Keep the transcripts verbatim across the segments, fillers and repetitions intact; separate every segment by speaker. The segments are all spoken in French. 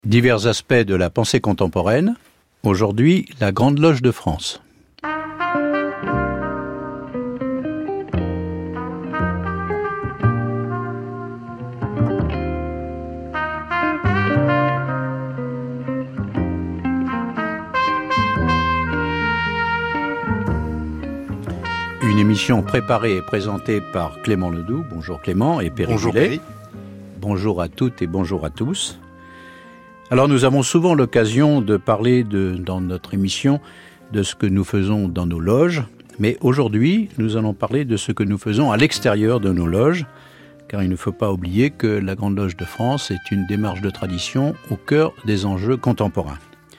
Speaker 1: Divers aspects de la pensée contemporaine. Aujourd'hui, la Grande Loge de France. Une émission préparée et présentée par Clément Ledoux. Bonjour Clément et Perry
Speaker 2: Bonjour
Speaker 1: Gillet.
Speaker 2: Perry.
Speaker 1: Bonjour à toutes et bonjour à tous. Alors nous avons souvent l'occasion de parler de, dans notre émission de ce que nous faisons dans nos loges, mais aujourd'hui nous allons parler de ce que nous faisons à l'extérieur de nos loges, car il ne faut pas oublier que la Grande Loge de France est une démarche de tradition au cœur des enjeux contemporains.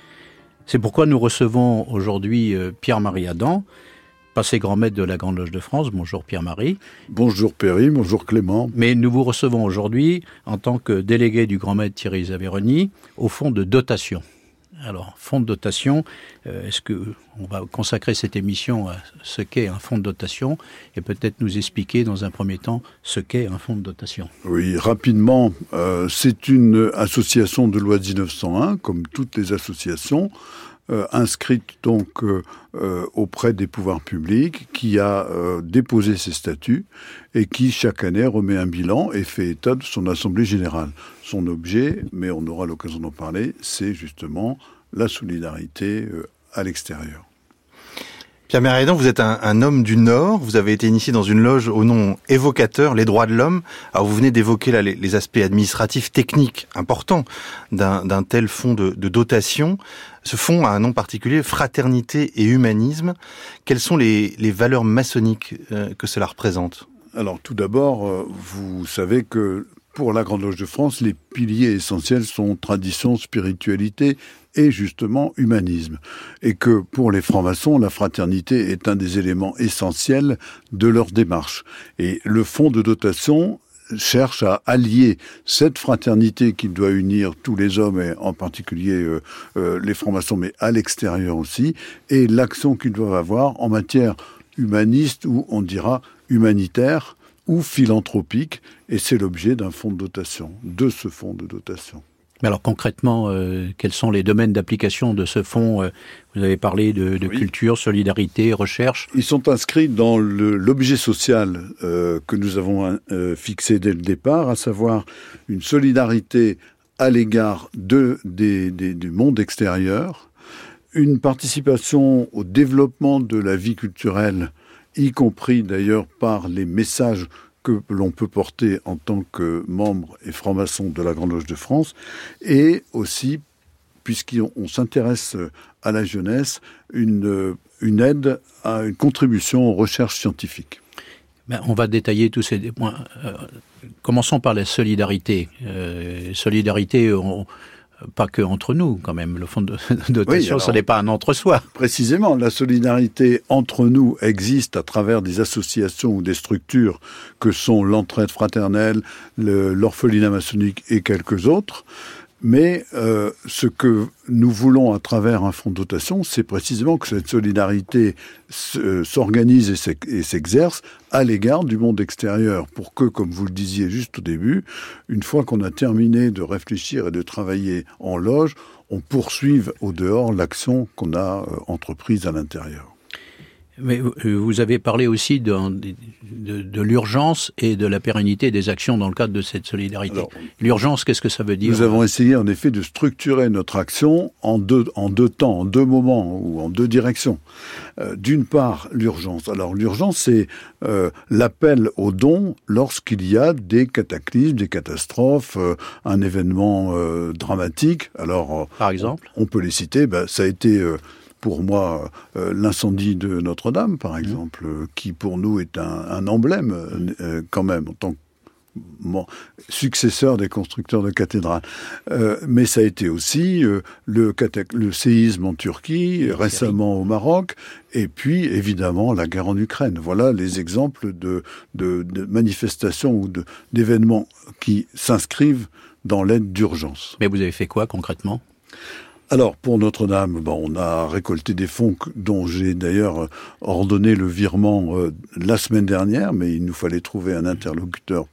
Speaker 1: C'est pourquoi nous recevons aujourd'hui Pierre-Marie Adam, passé grand maître de la Grande Loge de France. Bonjour Pierre-Marie.
Speaker 3: Bonjour Perry, bonjour Clément.
Speaker 1: Mais nous vous recevons aujourd'hui en tant que délégué du grand maître Thierry Zaveroni au fonds de dotation. Alors, fonds de dotation, euh, est-ce que on va consacrer cette émission à ce qu'est un fonds de dotation et peut-être nous expliquer dans un premier temps ce qu'est un fonds de dotation?
Speaker 3: Oui, rapidement, euh, c'est une association de loi dix-neuf cent un, comme toutes les associations, Euh, inscrite donc euh, euh, auprès des pouvoirs publics, qui a euh, déposé ses statuts et qui chaque année remet un bilan et fait état de son assemblée générale. Son objet, mais on aura l'occasion d'en parler, c'est justement la solidarité euh, à l'extérieur.
Speaker 2: Pierre-Marie Adam, vous êtes un, un homme du Nord, vous avez été initié dans une loge au nom évocateur, les droits de l'homme. Alors vous venez d'évoquer là les, les aspects administratifs, techniques importants d'un, d'un tel fonds de, de dotation. Ce fonds a un nom particulier, Fraternité et Humanisme. Quelles sont les, les valeurs maçonniques euh, que cela représente?
Speaker 3: Alors tout d'abord, euh, vous savez que pour la Grande Loge de France, les piliers essentiels sont tradition, spiritualité et justement humanisme. Et que pour les francs-maçons, la fraternité est un des éléments essentiels de leur démarche. Et le fonds de dotation cherche à allier cette fraternité qui doit unir tous les hommes, et en particulier euh, euh, les francs-maçons, mais à l'extérieur aussi, et l'action qu'ils doivent avoir en matière humaniste, ou on dira humanitaire, ou philanthropique, et c'est l'objet d'un fonds de dotation, de ce fonds de dotation.
Speaker 1: Mais alors concrètement, euh, quels sont les domaines d'application de ce fonds? euh, Vous avez parlé de, de oui. culture, solidarité, recherche.
Speaker 3: Ils sont inscrits dans le, l'objet social euh, que nous avons euh, fixé dès le départ, à savoir une solidarité à l'égard de, des, des, du monde extérieur, une participation au développement de la vie culturelle, y compris d'ailleurs par les messages que l'on peut porter en tant que membre et franc-maçon de la Grande Loge de France, et aussi, puisqu'on on s'intéresse à la jeunesse, une, une aide à une contribution aux recherches scientifiques.
Speaker 1: Ben, on va détailler tous ces points. Euh, commençons par la solidarité. Euh, solidarité, on, pas que entre nous, quand même. Le fonds de dotation, oui, ce n'est pas un entre-soi.
Speaker 3: Précisément, la solidarité entre nous existe à travers des associations ou des structures que sont l'entraide fraternelle, le, l'orphelinat maçonnique et quelques autres. Mais euh, ce que nous voulons à travers un fonds de dotation, c'est précisément que cette solidarité s- s'organise et, et s'exerce à l'égard du monde extérieur, pour que, comme vous le disiez juste au début, une fois qu'on a terminé de réfléchir et de travailler en loge, on poursuive au dehors l'action qu'on a euh, entreprise à l'intérieur.
Speaker 1: Mais vous avez parlé aussi de, de, de l'urgence et de la pérennité des actions dans le cadre de cette solidarité. Alors, l'urgence, qu'est-ce que ça veut dire?
Speaker 3: Nous avons essayé en effet de structurer notre action en deux, en deux temps, en deux moments ou en deux directions. Euh, d'une part, l'urgence. Alors l'urgence, c'est euh, l'appel aux dons lorsqu'il y a des cataclysmes, des catastrophes, euh, un événement euh, dramatique. Alors, euh,
Speaker 1: par exemple,
Speaker 3: on, on peut les citer. Ben, ça a été euh, pour moi, euh, l'incendie de Notre-Dame, par exemple, euh, qui pour nous est un, un emblème, euh, quand même, en tant que bon, successeur des constructeurs de cathédrales. Euh, mais ça a été aussi euh, le, le séisme en Turquie, oui, récemment au Maroc, et puis, évidemment, la guerre en Ukraine. Voilà les exemples de, de, de manifestations ou de, d'événements qui s'inscrivent dans l'aide d'urgence.
Speaker 1: Mais vous avez fait quoi, concrètement ?
Speaker 3: Alors, pour Notre-Dame, bon, on a récolté des fonds dont j'ai d'ailleurs ordonné le virement euh, la semaine dernière, mais il nous fallait trouver un interlocuteur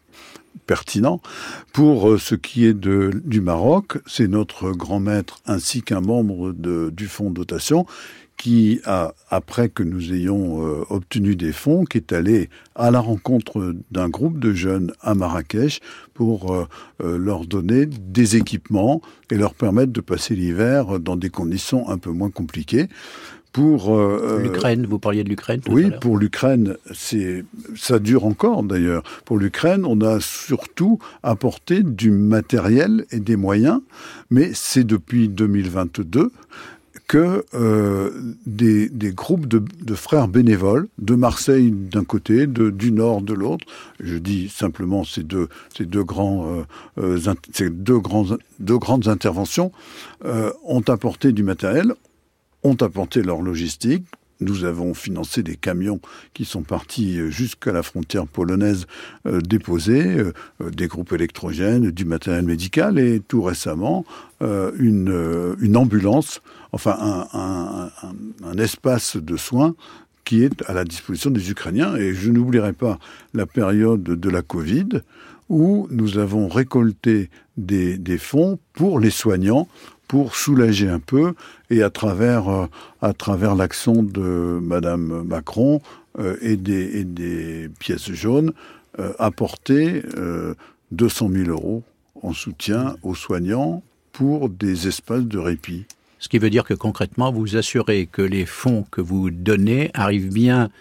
Speaker 3: pertinent. Pour ce qui est de, du Maroc, c'est notre grand maître ainsi qu'un membre de, du fonds de dotation qui a, après que nous ayons euh, obtenu des fonds, qui est allé à la rencontre d'un groupe de jeunes à Marrakech pour euh, euh, leur donner des équipements et leur permettre de passer l'hiver dans des conditions un peu moins compliquées. Pour
Speaker 1: euh, l'Ukraine, vous parliez de l'Ukraine tout
Speaker 3: oui,
Speaker 1: à l'heure.
Speaker 3: Pour l'Ukraine, c'est ça dure encore d'ailleurs. Pour l'Ukraine, on a surtout apporté du matériel et des moyens, mais c'est depuis deux mille vingt-deux que euh, des, des groupes de, de frères bénévoles, de Marseille d'un côté, de, du Nord de l'autre, je dis simplement ces deux, ces deux, grands, euh, euh, ces deux, grands, deux grandes interventions, euh, ont apporté du matériel, ont apporté leur logistique. Nous avons financé des camions qui sont partis jusqu'à la frontière polonaise euh, déposer euh, des groupes électrogènes, du matériel médical et tout récemment euh, une, euh, une ambulance, enfin un, un, un, un espace de soins qui est à la disposition des Ukrainiens. Et je n'oublierai pas la période de la Covid où nous avons récolté des, des fonds pour les soignants, pour soulager un peu, et à travers, euh, à travers l'action de Madame Macron euh, et, des, et des pièces jaunes, euh, apporter euh, deux cent mille euros en soutien aux soignants pour des espaces de répit.
Speaker 1: Ce qui veut dire que concrètement, vous assurez que les fonds que vous donnez arrivent bien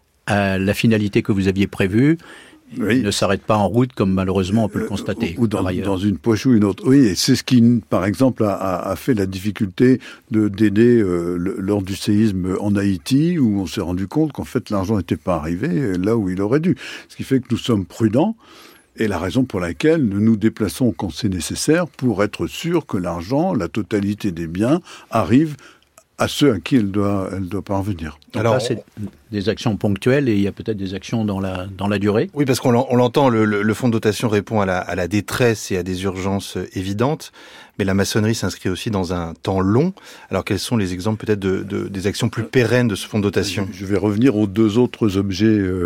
Speaker 1: à la finalité que vous aviez prévue, oui. Ne s'arrête pas en route, comme malheureusement on peut le constater.
Speaker 3: Ou dans, dans une poche ou une autre. Oui, et c'est ce qui, par exemple, a, a fait la difficulté de, d'aider euh, le, lors du séisme en Haïti, où on s'est rendu compte qu'en fait l'argent n'était pas arrivé là où il aurait dû. Ce qui fait que nous sommes prudents, et la raison pour laquelle nous nous déplaçons quand c'est nécessaire pour être sûr que l'argent, la totalité des biens, arrive à ceux à qui elle doit, elle doit parvenir.
Speaker 1: Donc Alors, là, c'est des actions ponctuelles et il y a peut-être des actions dans la, dans la durée.
Speaker 2: Oui, parce qu'on l'entend, le, le, le fonds de dotation répond à la, à la détresse et à des urgences évidentes, mais la maçonnerie s'inscrit aussi dans un temps long. Alors, quels sont les exemples peut-être de, de, des actions plus pérennes de ce fonds de dotation ?
Speaker 3: Je vais revenir aux deux autres objets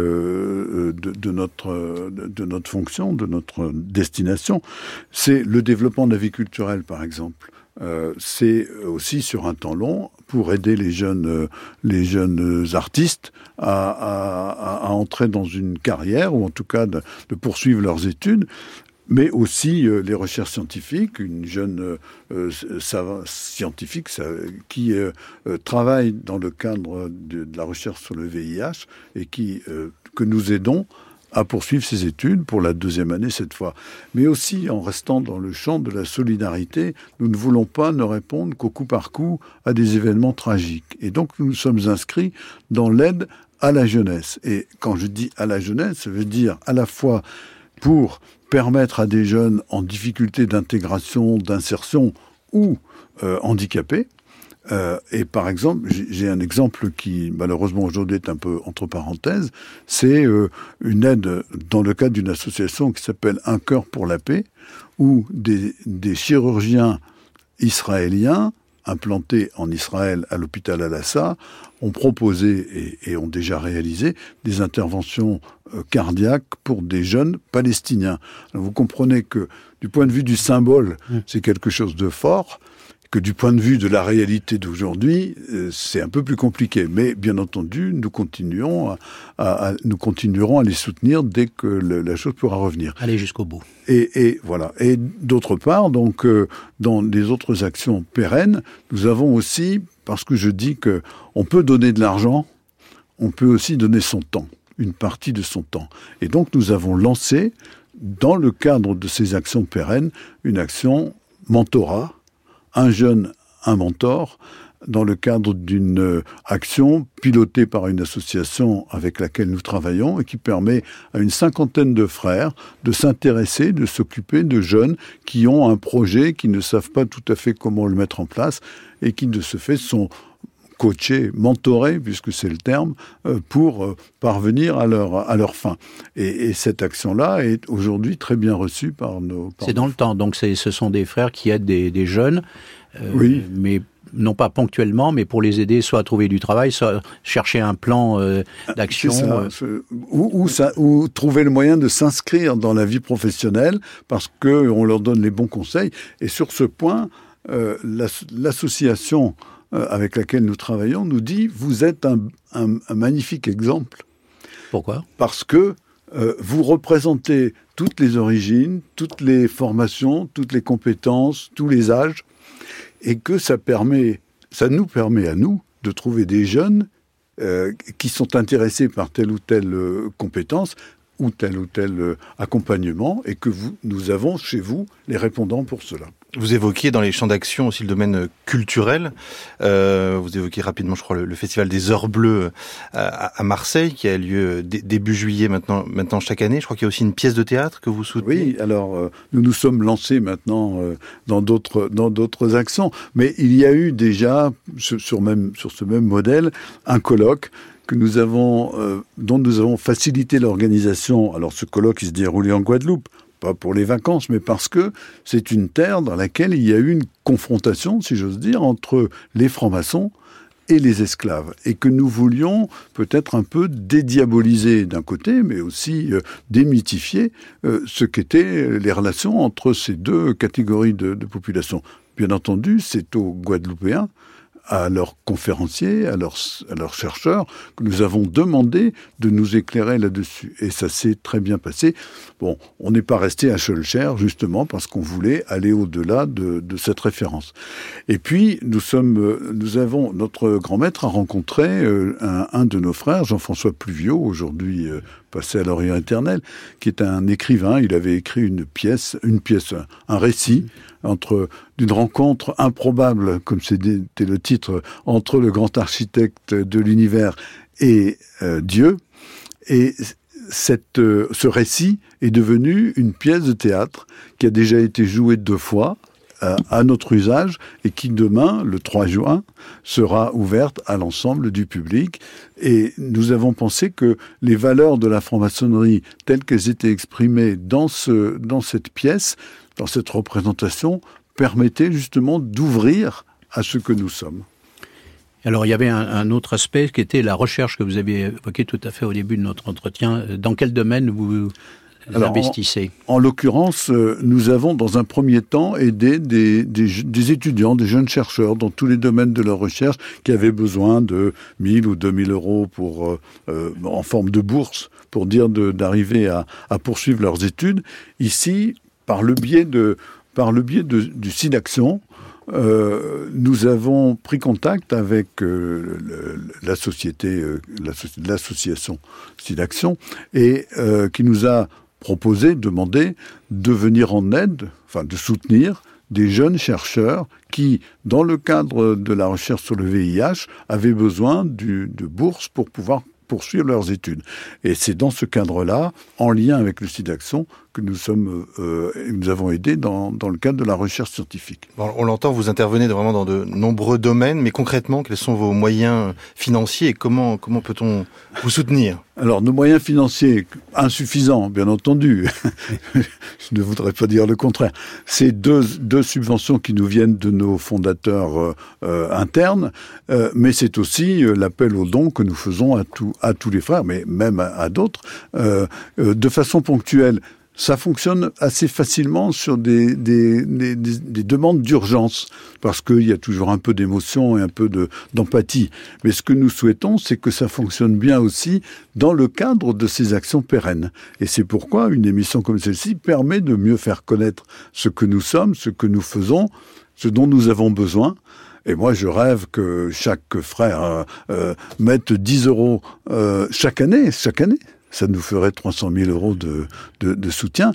Speaker 3: euh, de, de, notre, de, de notre fonction, de notre destination. C'est le développement de la vie culturelle, par exemple. Euh, c'est aussi sur un temps long pour aider les jeunes, euh, les jeunes artistes à, à, à entrer dans une carrière ou en tout cas de, de poursuivre leurs études, mais aussi euh, les recherches scientifiques. Une jeune euh, savant, scientifique ça, qui euh, travaille dans le cadre de, de la recherche sur le V I H et qui euh, que nous aidons à poursuivre ses études pour la deuxième année cette fois. Mais aussi, en restant dans le champ de la solidarité, nous ne voulons pas ne répondre qu'au coup par coup à des événements tragiques. Et donc, nous nous sommes inscrits dans l'aide à la jeunesse. Et quand je dis à la jeunesse, ça veut dire à la fois pour permettre à des jeunes en difficulté d'intégration, d'insertion ou euh, handicapés. Euh, et par exemple, j'ai un exemple qui malheureusement aujourd'hui est un peu entre parenthèses, c'est euh, une aide dans le cadre d'une association qui s'appelle Un cœur pour la paix, où des, des chirurgiens israéliens implantés en Israël à l'hôpital Al-Assa ont proposé et, et ont déjà réalisé des interventions euh, cardiaques pour des jeunes palestiniens. Alors vous comprenez que du point de vue du symbole, mmh. c'est quelque chose de fort, que du point de vue de la réalité d'aujourd'hui, euh, c'est un peu plus compliqué. Mais bien entendu, nous continuons à, à, à, nous continuerons à les soutenir dès que le, la chose pourra revenir.
Speaker 1: Aller jusqu'au bout.
Speaker 3: Et, et voilà. Et d'autre part, donc, euh, dans les autres actions pérennes, nous avons aussi, parce que je dis que on peut donner de l'argent, on peut aussi donner son temps, une partie de son temps. Et donc, nous avons lancé, dans le cadre de ces actions pérennes, une action mentorat. Un jeune, un mentor, dans le cadre d'une action pilotée par une association avec laquelle nous travaillons et qui permet à une cinquantaine de frères de s'intéresser, de s'occuper de jeunes qui ont un projet, qui ne savent pas tout à fait comment le mettre en place et qui de ce fait sont coachés, mentorés, puisque c'est le terme, pour parvenir à leur, à leur fin. Et, et cette action-là est aujourd'hui très bien reçue par nos... Par
Speaker 1: c'est
Speaker 3: nos
Speaker 1: dans le temps, donc c'est, ce sont des frères qui aident des, des jeunes, euh,
Speaker 3: oui.
Speaker 1: mais non pas ponctuellement, mais pour les aider soit à trouver du travail, soit à chercher un plan euh, d'action.
Speaker 3: C'est ça, c'est, ou, ou, ça, ou trouver le moyen de s'inscrire dans la vie professionnelle parce qu'on leur donne les bons conseils. Et sur ce point, euh, l'as, l'association euh, avec laquelle nous travaillons nous dit « Vous êtes un, un, un magnifique exemple ».
Speaker 1: Pourquoi ?
Speaker 3: Parce que euh, vous représentez toutes les origines, toutes les formations, toutes les compétences, tous les âges, et que ça permet, ça nous permet à nous de trouver des jeunes euh, qui sont intéressés par telle ou telle euh, compétence ou tel ou tel euh, accompagnement, et que vous, nous avons chez vous les répondants pour cela.
Speaker 2: Vous évoquiez dans les champs d'action aussi le domaine culturel. Euh, vous évoquiez rapidement, je crois, le, le festival des Heures Bleues à, à Marseille, qui a lieu d- début juillet maintenant, maintenant chaque année. Je crois qu'il y a aussi une pièce de théâtre que vous soutenez.
Speaker 3: Oui, alors euh, nous nous sommes lancés maintenant euh, dans d'autres dans d'autres actions, mais il y a eu déjà sur, sur même sur ce même modèle un colloque que nous avons, euh, dont nous avons facilité l'organisation. Alors ce colloque, il se déroulait en Guadeloupe. Pas pour les vacances, mais parce que c'est une terre dans laquelle il y a eu une confrontation, si j'ose dire, entre les francs-maçons et les esclaves. Et que nous voulions peut-être un peu dédiaboliser d'un côté, mais aussi euh, démythifier euh, ce qu'étaient les relations entre ces deux catégories de, de population. Bien entendu, c'est aux Guadeloupéens, à leurs conférenciers, à leurs, à leurs chercheurs, que nous avons demandé de nous éclairer là-dessus. Et ça s'est très bien passé. Bon, on n'est pas resté à Schœlcher, justement, parce qu'on voulait aller au-delà de, de cette référence. Et puis, nous sommes, nous avons, notre grand maître a rencontré euh, un, un de nos frères, Jean-François Pluviot, aujourd'hui euh, passé à l'Orient éternel, qui est un écrivain. Il avait écrit une pièce, une pièce, un récit, entre d'une rencontre improbable, comme c'était le titre, entre le grand architecte de l'univers et euh, Dieu. Et cette, euh, ce récit est devenu une pièce de théâtre qui a déjà été jouée deux fois euh, à notre usage et qui demain, le trois juin, sera ouverte à l'ensemble du public. Et nous avons pensé que les valeurs de la franc-maçonnerie telles qu'elles étaient exprimées dans, ce, dans cette pièce, dans cette représentation, permettait justement d'ouvrir à ce que nous sommes.
Speaker 1: Alors, il y avait un, un autre aspect qui était la recherche que vous avez évoquée tout à fait au début de notre entretien. Dans quel domaine vous Alors, investissez ?
Speaker 3: En, en l'occurrence, euh, nous avons dans un premier temps aidé des, des, des étudiants, des jeunes chercheurs dans tous les domaines de leur recherche qui avaient besoin de mille ou deux mille euros pour, euh, euh, en forme de bourse pour dire de, d'arriver à, à poursuivre leurs études. Ici, par le biais de, par le biais de, du SIDAction, euh, nous avons pris contact avec euh, le, la société, euh, l'association SIDAction, et euh, qui nous a proposé, demandé de venir en aide, enfin de soutenir des jeunes chercheurs qui, dans le cadre de la recherche sur le V I H, avaient besoin du, de bourses pour pouvoir poursuivre leurs études. Et c'est dans ce cadre-là, en lien avec le SIDAction, que nous sommes, euh, nous avons aidé dans, dans le cadre de la recherche scientifique.
Speaker 2: Bon, on l'entend, vous intervenez vraiment dans de nombreux domaines, mais concrètement, quels sont vos moyens financiers et comment, comment peut-on vous soutenir ?
Speaker 3: Alors, nos moyens financiers, insuffisants, bien entendu, je ne voudrais pas dire le contraire, c'est deux, deux subventions qui nous viennent de nos fondateurs euh, euh, internes, euh, mais c'est aussi euh, l'appel aux dons que nous faisons à, tout, à tous les frères, mais même à, à d'autres, euh, euh, de façon ponctuelle. Ça fonctionne assez facilement sur des, des, des, des, des demandes d'urgence, parce qu'il y a toujours un peu d'émotion et un peu de, d'empathie. Mais ce que nous souhaitons, c'est que ça fonctionne bien aussi dans le cadre de ces actions pérennes. Et c'est pourquoi une émission comme celle-ci permet de mieux faire connaître ce que nous sommes, ce que nous faisons, ce dont nous avons besoin. Et moi, je rêve que chaque frère euh, mette dix euros euh, chaque année, chaque année. Ça nous ferait trois cent mille euros de, de, de soutien.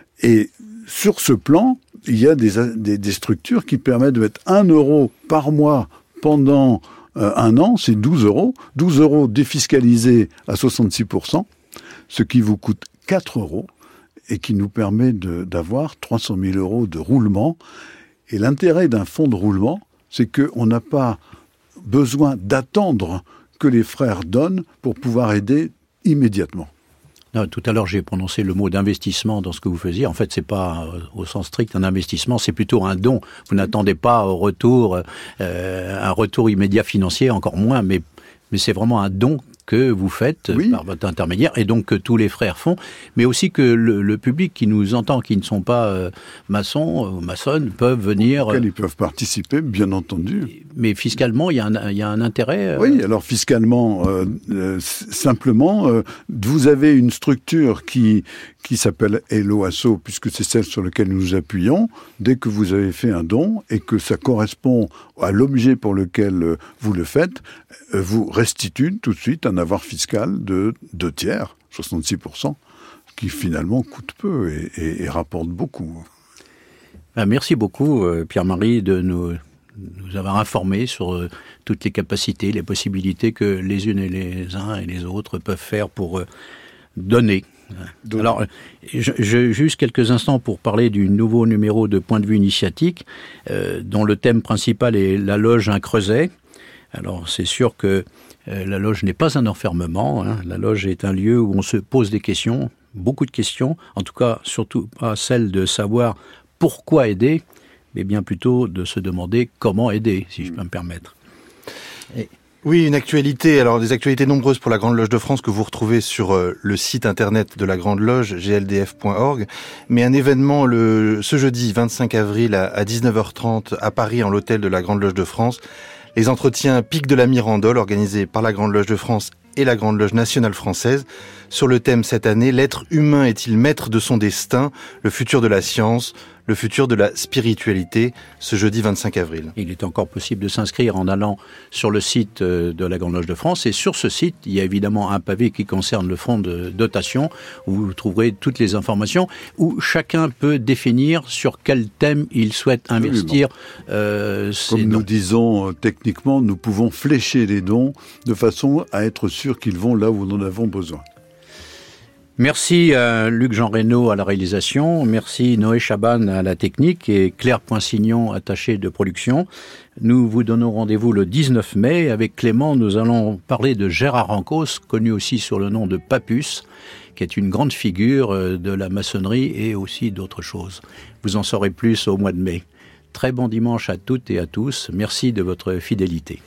Speaker 3: Et sur ce plan, il y a des, des, des structures qui permettent de mettre un euro par mois pendant euh, un an, c'est douze euros. douze euros défiscalisés à soixante-six pour cent, ce qui vous coûte quatre euros et qui nous permet de, d'avoir trois cent mille euros de roulement. Et l'intérêt d'un fonds de roulement, c'est qu'on n'a pas besoin d'attendre que les frères donnent pour pouvoir aider immédiatement.
Speaker 1: Non, tout à l'heure, j'ai prononcé le mot d'investissement dans ce que vous faisiez. En fait, c'est pas euh, au sens strict un investissement, c'est plutôt un don. Vous n'attendez pas au retour, euh, un retour immédiat financier, encore moins, mais, mais c'est vraiment un don que vous faites oui. par votre intermédiaire, et donc que tous les frères font, mais aussi que le, le public qui nous entend, qui ne sont pas euh, maçons ou maçonnes, peuvent venir...
Speaker 3: Auxquels ils peuvent participer, bien entendu.
Speaker 1: Mais fiscalement, il y a un, il y a un intérêt euh...
Speaker 3: Oui, alors fiscalement, euh, euh, simplement, euh, vous avez une structure qui, qui s'appelle Hello Asso, puisque c'est celle sur laquelle nous nous appuyons. Dès que vous avez fait un don et que ça correspond à l'objet pour lequel euh, vous le faites, euh, vous restitue tout de suite un avoir fiscal de deux tiers, soixante-six pour cent, qui finalement coûte peu et, et, et rapporte beaucoup.
Speaker 1: Merci beaucoup, Pierre-Marie, de nous, nous avoir informés sur toutes les capacités, les possibilités que les unes et les uns et les autres peuvent faire pour donner. Donner. Alors, je, je, juste quelques instants pour parler du nouveau numéro de Point de vue initiatique, euh, dont le thème principal est la loge un creuset. Alors, c'est sûr que euh, la loge n'est pas un enfermement. Hein. La loge est un lieu où on se pose des questions, beaucoup de questions, en tout cas, surtout pas celle de savoir pourquoi aider, mais bien plutôt de se demander comment aider, si je peux me permettre.
Speaker 2: Et... Oui, une actualité, alors des actualités nombreuses pour la Grande Loge de France que vous retrouvez sur euh, le site internet de la Grande Loge, g l d f point org, mais un événement le ce jeudi vingt-cinq avril à, à dix-neuf heures trente à Paris, en l'hôtel de la Grande Loge de France, les entretiens Pic de la Mirandole organisés par la Grande Loge de France et la Grande Loge nationale française, sur le thème cette année, l'être humain est-il maître de son destin, le futur de la science, le futur de la spiritualité, ce jeudi vingt-cinq avril.
Speaker 1: Il est encore possible de s'inscrire en allant sur le site de la Grande Loge de France, et sur ce site, il y a évidemment un pavé qui concerne le fonds de dotation, où vous trouverez toutes les informations, où chacun peut définir sur quel thème il souhaite investir euh, ses
Speaker 3: Comme
Speaker 1: dons.
Speaker 3: Nous disons euh, techniquement, nous pouvons flécher les dons de façon à être sûr qu'ils vont là où nous en avons besoin.
Speaker 1: Merci à Luc-Jean Reynaud à la réalisation, merci Noé Chaban à la technique et Claire Poinsignon, attachée de production. Nous vous donnons rendez-vous le dix-neuf mai. Avec Clément, nous allons parler de Gérard Ancos, connu aussi sur le nom de Papus, qui est une grande figure de la maçonnerie et aussi d'autres choses. Vous en saurez plus au mois de mai. Très bon dimanche à toutes et à tous. Merci de votre fidélité.